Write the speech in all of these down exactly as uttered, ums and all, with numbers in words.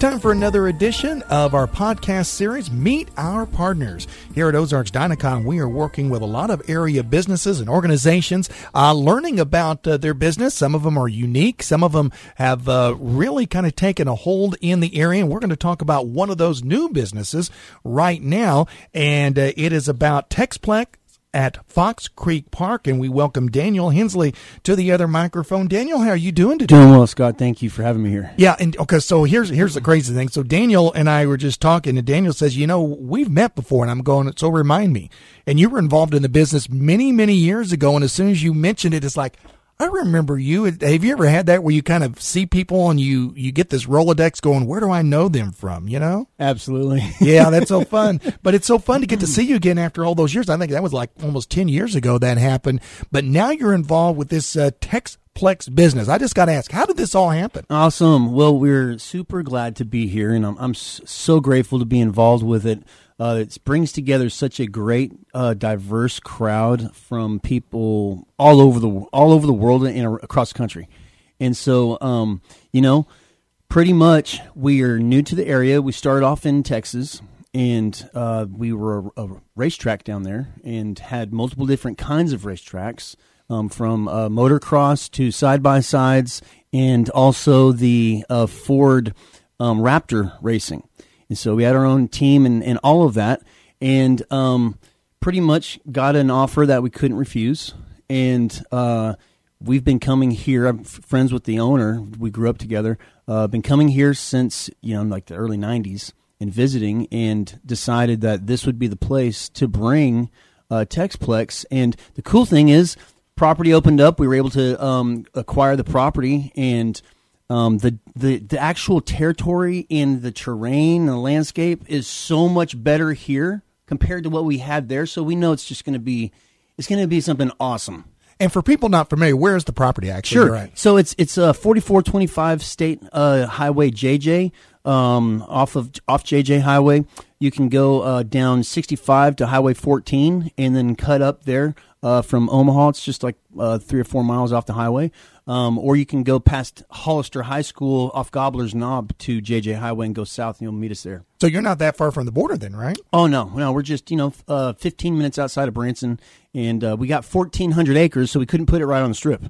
time for another edition of our podcast series, Meet Our Partners. Here at Ozarks Dynacon, we are working with a lot of area businesses and organizations, uh, learning about uh, their business. Some of them are unique. Some of them have uh, really kind of taken a hold in the area, and we're going to talk about one of those new businesses right now, and uh, it is about Texplex at Fox Creek Park, and we welcome Daniel Hensley to the other microphone. Daniel, how are you doing today? Doing well, Scott. Thank you for having me here. Yeah, and okay, so here's here's the crazy thing. So Daniel and I were just talking, and Daniel says, you know, we've met before, and I'm going, so remind me. And you were involved in the business many, many years ago, and as soon as you mentioned it, it's like, I remember you. Have you ever had that where you kind of see people and you, you get this Rolodex going, where do I know them from, you know? Absolutely. Yeah, that's so fun. But it's so fun to get to see you again after all those years. I think that was like almost ten years ago that happened. But now you're involved with this uh, Texplex business. I just got to ask, how did this all happen? Awesome. Well, we're super glad to be here, and I'm, I'm so grateful to be involved with it. Uh, it brings together such a great, uh, diverse crowd from people all over the all over the world and across the country. And so, um, you know, pretty much we are new to the area. We started off in Texas, and uh, we were a, a racetrack down there and had multiple different kinds of racetracks, um, from uh, motocross to side-by-sides, and also the uh, Ford um, Raptor racing. And so we had our own team and, and all of that, and um, pretty much got an offer that we couldn't refuse. And uh, we've been coming here. I'm friends with the owner. We grew up together. Uh, been coming here since, you know, like the early nineties and visiting, and decided that this would be the place to bring uh, Texplex. And the cool thing is, property opened up. We were able to um, acquire the property, and Um, the, the the actual territory and the terrain and the landscape is so much better here compared to what we had there. So we know it's just going to be it's going to be something awesome. And for people not familiar, where is the property actually? Sure. Right. So it's it's a forty-four twenty-five State uh, Highway J J, um, off of off J J Highway. You can go uh, down sixty-five to Highway fourteen and then cut up there uh, from Omaha. It's just like uh, three or four miles off the highway. Um, or you can go past Hollister High School off Gobbler's Knob to J J Highway and go south, and you'll meet us there. So you're not that far from the border then, right? Oh, no. No, we're just, you know, uh, fifteen minutes outside of Branson, and uh, we got fourteen hundred acres, so we couldn't put it right on the strip.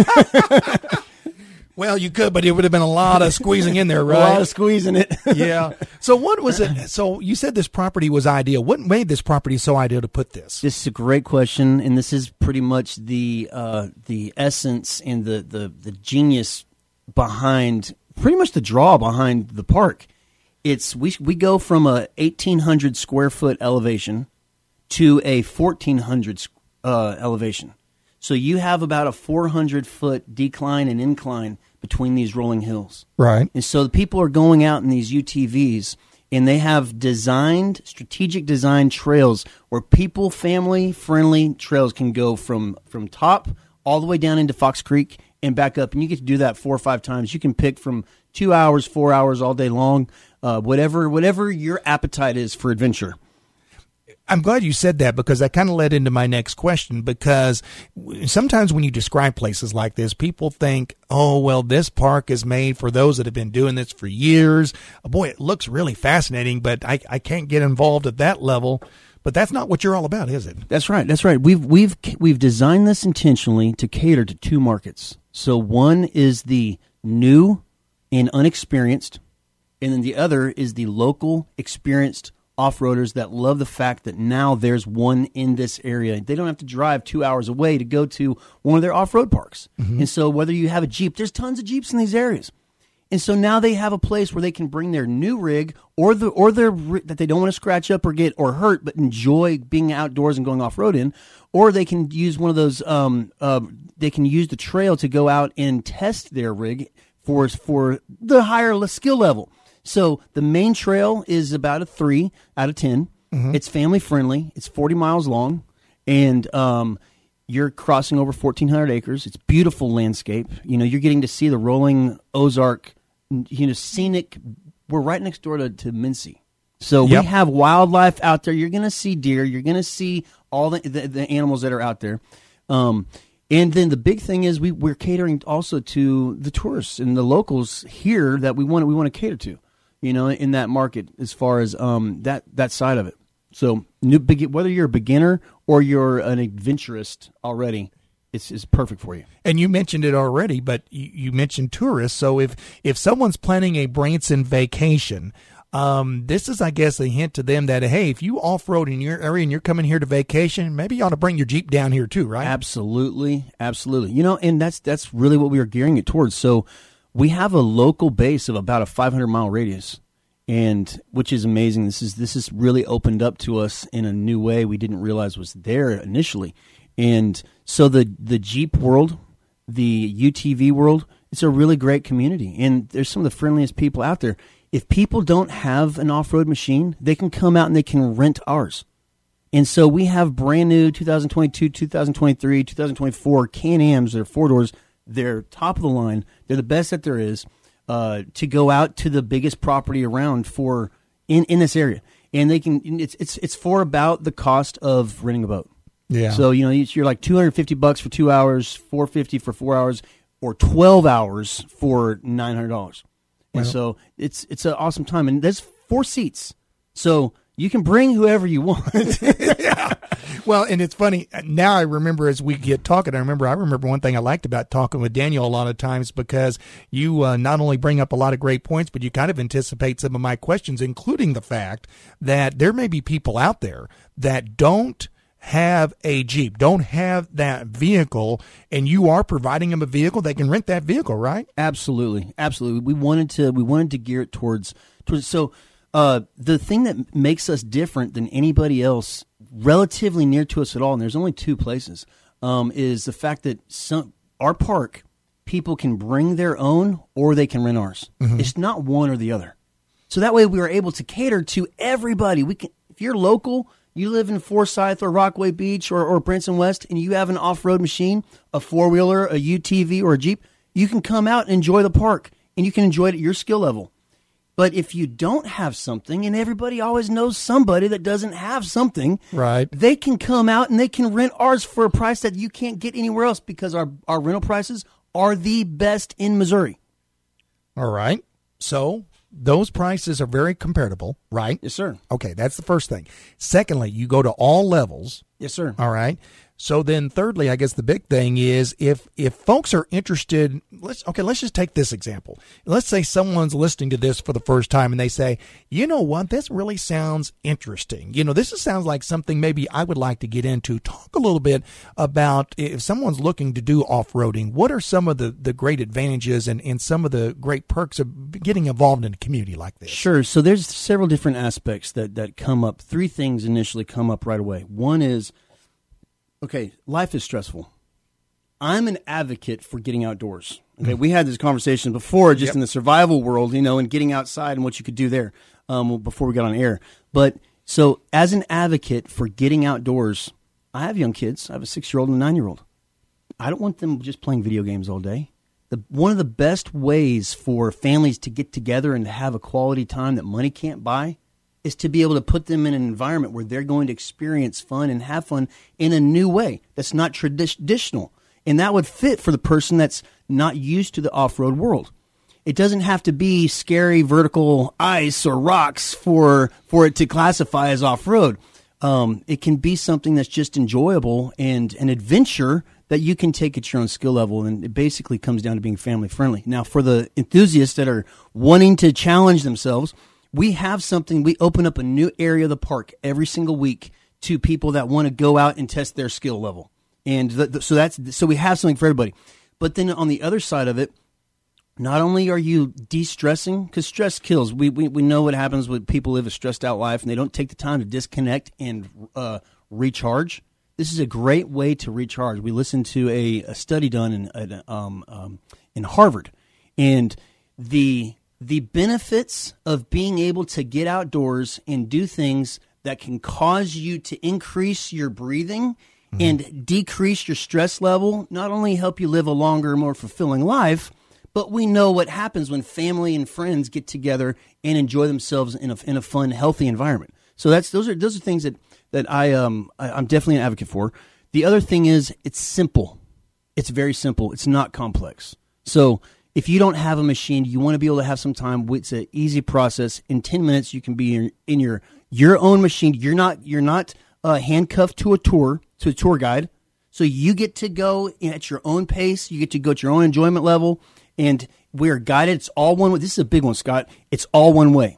Well, you could, but it would have been a lot of squeezing in there, right? A lot of squeezing it. Yeah. So what was it? So you said this property was ideal. What made this property so ideal to put this? This is a great question, and this is pretty much the uh, the essence and the, the, the genius behind, pretty much the draw behind the park. It's we we go from a eighteen hundred square foot elevation to a fourteen hundred uh, elevation. So you have about a four hundred foot decline and incline between these rolling hills. Right. And so the people are going out in these U T Vs, and they have designed, strategic design trails where people, family-friendly trails can go from, from top all the way down into Fox Creek and back up. And you get to do that four or five times. You can pick from two hours, four hours, all day long, uh, whatever whatever your appetite is for adventure. I'm glad you said that, because that kind of led into my next question, because sometimes when you describe places like this, people think, oh, well, this park is made for those that have been doing this for years. Boy, it looks really fascinating, but I, I can't get involved at that level. But that's not what you're all about, is it? That's right. That's right. We've we've we've designed this intentionally to cater to two markets. So one is the new and unexperienced, and then the other is the local, experienced off-roaders that love the fact that now there's one in this area. They don't have to drive two hours away to go to one of their off-road parks. Mm-hmm. And so whether you have a Jeep, there's tons of Jeeps in these areas. And so now they have a place where they can bring their new rig or the or their that they don't want to scratch up or get or hurt, but enjoy being outdoors and going off-road in. Or they can use one of those, um, uh, they can use the trail to go out and test their rig for for the higher skill level. So the main trail is about a three out of ten. Mm-hmm. It's family friendly. It's forty miles long, and um, you're crossing over fourteen hundred acres. It's beautiful landscape. You know, you're getting to see the rolling Ozark, you know, scenic. We're right next door to, to Mincy. So yep. we have wildlife out there. You're going to see deer. You're going to see all the, the, the animals that are out there. Um, and then the big thing is we, we're catering also to the tourists and the locals here that we want we want to cater to. you know, in that market as far as um, that that side of it. So new, whether you're a beginner or you're an adventurist already, it's, it's perfect for you. And you mentioned it already, but you, you mentioned tourists. So if, if someone's planning a Branson vacation, um, this is, I guess, a hint to them that, hey, if you off-road in your area and you're coming here to vacation, maybe you ought to bring your Jeep down here too, right? Absolutely, absolutely. You know, and that's that's really what we are gearing it towards. So we have a local base of about a five hundred mile radius. And which is amazing. This is this is really opened up to us in a new way we didn't realize was there initially. And so the the Jeep world, the U T V world, it's a really great community. And there's some of the friendliest people out there. If people don't have an off-road machine, they can come out and they can rent ours. And so we have brand new two thousand twenty-two, two thousand twenty-three, two thousand twenty-four Can-Ams. They're four doors. They're top of the line. They're the best that there is. Uh, to go out to the biggest property around for in, in this area, and they can. It's it's it's for about the cost of renting a boat. Yeah. So you know you're like two hundred fifty bucks for two hours, four fifty for four hours, or twelve hours for nine hundred dollars. And well, so it's it's an awesome time, and there's four seats, so you can bring whoever you want. Yeah. Well, and it's funny. Now I remember as we get talking, I remember I remember one thing I liked about talking with Daniel a lot of times because you uh, not only bring up a lot of great points, but you kind of anticipate some of my questions, including the fact that there may be people out there that don't have a Jeep, don't have that vehicle, and you are providing them a vehicle, they can rent that vehicle, right? Absolutely. Absolutely. We wanted to we wanted to gear it towards towards so Uh, the thing that makes us different than anybody else relatively near to us at all, and there's only two places, um, is the fact that some, our park, people can bring their own or they can rent ours. Mm-hmm. It's not one or the other. So that way we are able to cater to everybody. We can, if you're local, you live in Forsyth or Rockaway Beach or, or Branson West, and you have an off-road machine, a four-wheeler, a U T V, or a Jeep, you can come out and enjoy the park, and you can enjoy it at your skill level. But if you don't have something, and everybody always knows somebody that doesn't have something, right? They can come out and they can rent ours for a price that you can't get anywhere else because our, our rental prices are the best in Missouri. All right. So those prices are very comparable, right? Yes, sir. Okay, that's the first thing. Secondly, you go to all levels. Yes, sir. All right. So then thirdly, I guess the big thing is if if folks are interested, let's okay, let's just take this example. Let's say someone's listening to this for the first time and they say, you know what, this really sounds interesting. You know, this is, sounds like something maybe I would like to get into. Talk a little bit about if someone's looking to do off-roading, what are some of the, the great advantages and, and some of the great perks of getting involved in a community like this? Sure. So there's several different aspects that, that come up. Three things initially come up right away. One is, okay, life is stressful. I'm an advocate for getting outdoors. Okay, we had this conversation before, just yep. in the survival world, you know, and getting outside and what you could do there um, before we got on air. But so as an advocate for getting outdoors, I have young kids. I have a six-year-old and a nine-year-old. I don't want them just playing video games all day. The, one of the best ways for families to get together and to have a quality time that money can't buy is to be able to put them in an environment where they're going to experience fun and have fun in a new way that's not traditional. And that would fit for the person that's not used to the off-road world. It doesn't have to be scary vertical ice or rocks for for it to classify as off-road. Um, it can be something that's just enjoyable and an adventure that you can take at your own skill level, and it basically comes down to being family-friendly. Now, for the enthusiasts that are wanting to challenge themselves, we have something. We open up a new area of the park every single week to people that want to go out and test their skill level. And the, the, so that's so we have something for everybody. But then on the other side of it, not only are you de-stressing, because stress kills. We, we we know what happens when people live a stressed out life and they don't take the time to disconnect and uh, recharge. This is a great way to recharge. We listened to a, a study done in uh, um, um, in Harvard, and the the benefits of being able to get outdoors and do things that can cause you to increase your breathing mm-hmm. and decrease your stress level, not only help you live a longer, more fulfilling life, but we know what happens when family and friends get together and enjoy themselves in a in a fun, healthy environment. So that's those are those are things that that I um I, I'm definitely an advocate for. The other thing is it's simple. It's very simple. It's not complex. So if you don't have a machine, you want to be able to have some time. It's an easy process. In ten minutes, you can be in, in your your own machine. You're not you're not uh, handcuffed to a tour to a tour guide. So you get to go at your own pace. You get to go at your own enjoyment level, and we are guided. It's all one way. This is a big one, Scott. It's all one way.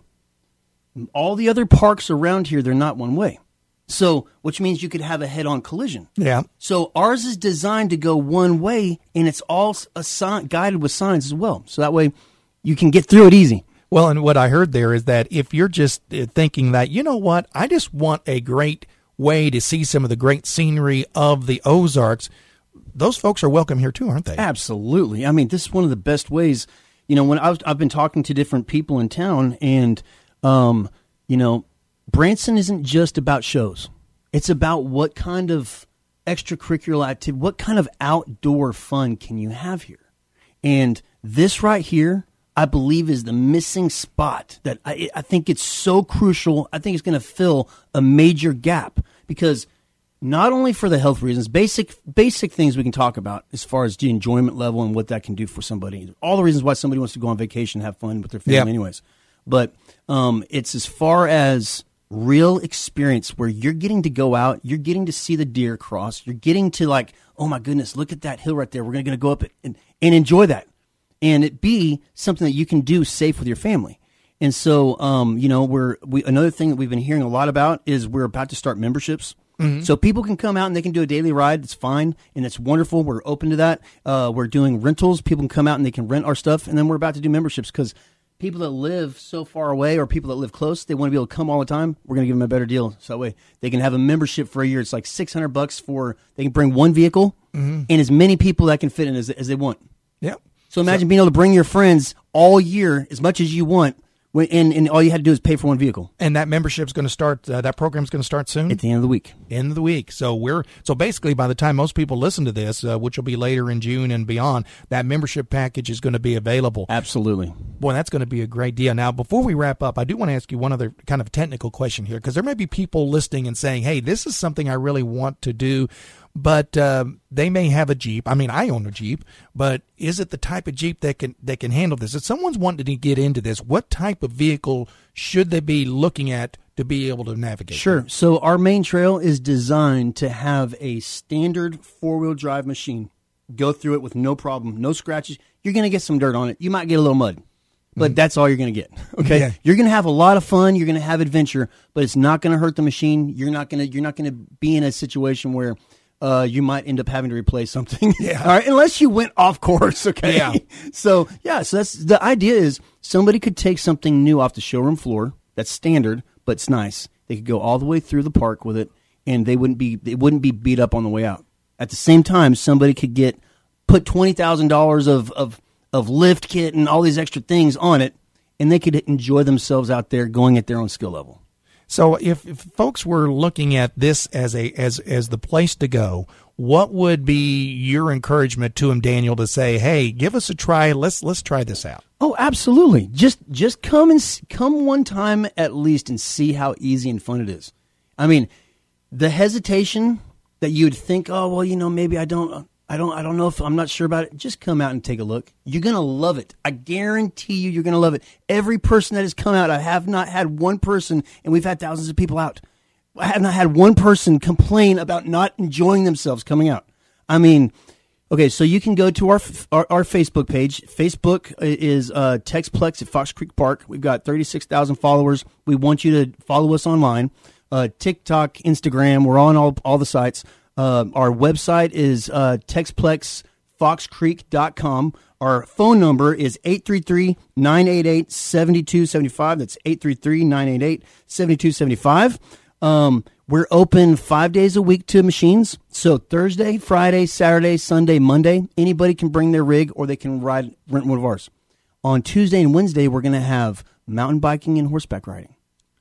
All the other parks around here, they're not one way. So, which means you could have a head-on collision. Yeah. So ours is designed to go one way, and it's all a sign, guided with signs as well. So that way you can get through it easy. Well, and what I heard there is that if you're just thinking that, you know what, I just want a great way to see some of the great scenery of the Ozarks, those folks are welcome here too, aren't they? Absolutely. I mean, this is one of the best ways. You know, when I was, I've been talking to different people in town, and, um, you know, Branson isn't just about shows. It's about what kind of extracurricular activity, what kind of outdoor fun can you have here? And this right here, I believe, is the missing spot that I, I think it's so crucial. I think it's going to fill a major gap, because not only for the health reasons, basic basic things we can talk about as far as the enjoyment level and what that can do for somebody. All the reasons why somebody wants to go on vacation and have fun with their family yep. anyways. But um, it's as far as real experience where you're getting to go out, you're getting to see the deer cross, you're getting to like, oh my goodness, look at that hill right there. We're going to go up it and, and enjoy that. And it be something that you can do safe with your family. And so, um, you know, we're we another thing that we've been hearing a lot about is we're about to start memberships. Mm-hmm. So people can come out and they can do a daily ride. It's fine, and it's wonderful. We're open to that. Uh, we're doing rentals. People can come out and they can rent our stuff. And then we're about to do memberships, because people that live so far away or people that live close, they want to be able to come all the time. We're going to give them a better deal. So that way they can have a membership for a year. It's like six hundred bucks for, they can bring one vehicle mm-hmm. and as many people that can fit in as, as they want. Yep. So imagine so, being able to bring your friends all year as much as you want, when, and, and all you had to do is pay for one vehicle. And that membership's going to start, uh, that program's going to start soon? At the end of the week. End of the week. So we're, so basically by the time most people listen to this, uh, which will be later in June and beyond, that membership package is going to be available. Absolutely. Boy, that's going to be a great deal. Now, before we wrap up, I do want to ask you one other kind of technical question here, because there may be people listening and saying, hey, this is something I really want to do, but uh, they may have a Jeep. I mean, I own a Jeep, but is it the type of Jeep that can that can handle this? If someone's wanting to get into this, what type of vehicle should they be looking at to be able to navigate? Sure. Them? So our main trail is designed to have a standard four-wheel drive machine. Go through it with no problem, no scratches. You're going to get some dirt on it. You might get a little mud, but mm-hmm. that's all you're going to get. Okay. Yeah. You're going to have a lot of fun. You're going to have adventure, but it's not going to hurt the machine. You're not going to. You're not going to be in a situation where Uh, you might end up having to replace something. Yeah. All right, unless you went off course, okay? Yeah. So, yeah, so that's the idea is somebody could take something new off the showroom floor that's standard, but it's nice. They could go all the way through the park with it, and they wouldn't be it wouldn't be beat up on the way out. At the same time, somebody could get put twenty thousand dollars of, of, of lift kit and all these extra things on it, and they could enjoy themselves out there going at their own skill level. So if, if folks were looking at this as a as as the place to go, what would be your encouragement to them, Daniel, to say, "Hey, give us a try. Let's let's try this out." Oh, absolutely. Just just come and come one time at least and see how easy and fun it is. I mean, the hesitation that you'd think, "Oh, well, you know, maybe I don't I don't I don't know if I'm not sure about it." Just come out and take a look. You're going to love it. I guarantee you you're going to love it. Every person that has come out, I have not had one person, and we've had thousands of people out. I have not had one person complain about not enjoying themselves coming out. I mean, okay, so you can go to our our, our Facebook page. Facebook is uh, Texplex at Fox Creek Park. We've got thirty-six thousand followers. We want you to follow us online. Uh, TikTok, Instagram, we're on all all the sites. Uh, our website is uh, texplex fox creek dot com. Our phone number is eight three three, nine eight eight, seven two seven five. That's eight three three, nine eight eight, seven two seven five. Um, we're open five days a week to machines. So Thursday, Friday, Saturday, Sunday, Monday, anybody can bring their rig or they can ride rent one of ours. On Tuesday and Wednesday, we're going to have mountain biking and horseback riding.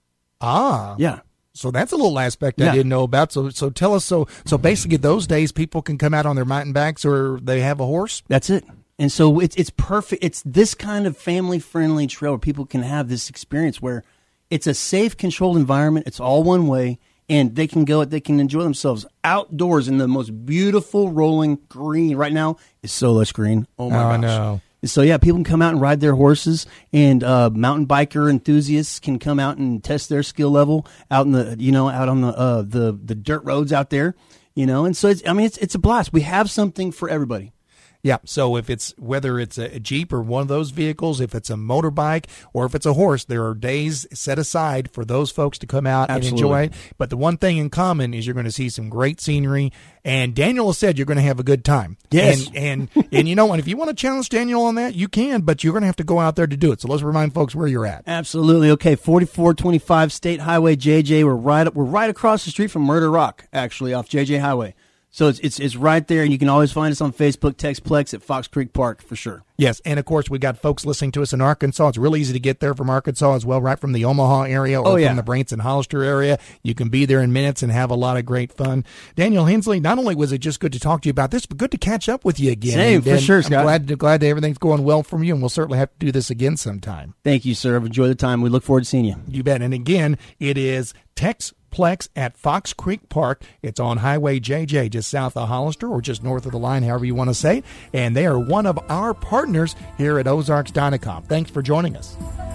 Ah. Yeah. So that's a little aspect I yeah. didn't know about. So so tell us, so so basically those days people can come out on their mountain bikes or they have a horse? That's it. And so it's it's perfect. It's this kind of family-friendly trail where people can have this experience where it's a safe, controlled environment. It's all one way, and they can go, they can enjoy themselves outdoors in the most beautiful rolling green. Right now, it's so lush green. Oh, my oh, gosh. No. So yeah, people can come out and ride their horses, and uh, mountain biker enthusiasts can come out and test their skill level out in the, you know, out on the uh, the the dirt roads out there, you know. And so it's, I mean, it's it's a blast. We have something for everybody. Yeah, so if it's whether it's a Jeep or one of those vehicles, if it's a motorbike or if it's a horse, there are days set aside for those folks to come out Absolutely. and enjoy it. But the one thing in common is you're going to see some great scenery, and Daniel has said you're going to have a good time. Yes. And and, and you know, and if you want to challenge Daniel on that, you can, but you're going to have to go out there to do it. So let's remind folks where you're at. Absolutely. Okay, forty-four twenty-five State Highway J J. We're right up, we're right across the street from Murder Rock, actually, off J J Highway. So it's, it's it's right there, and you can always find us on Facebook, Textplex at Fox Creek Park for sure. Yes, and of course we got folks listening to us in Arkansas. It's really easy to get there from Arkansas as well, right from the Omaha area or oh, yeah. from the Branson-Hollister area. You can be there in minutes and have a lot of great fun. Daniel Hensley, not only was it just good to talk to you about this, but good to catch up with you again. Same, and, for and sure, Scott. I'm glad, glad that everything's going well from you, and we'll certainly have to do this again sometime. Thank you, sir. I've enjoyed the time. We look forward to seeing you. You bet. And again, it is Tex Plex at Fox Creek Park. It's on Highway J J, just south of Hollister or just north of the line, however you want to say it. And they are one of our partners here at Ozarks Dynacomp. Thanks for joining us.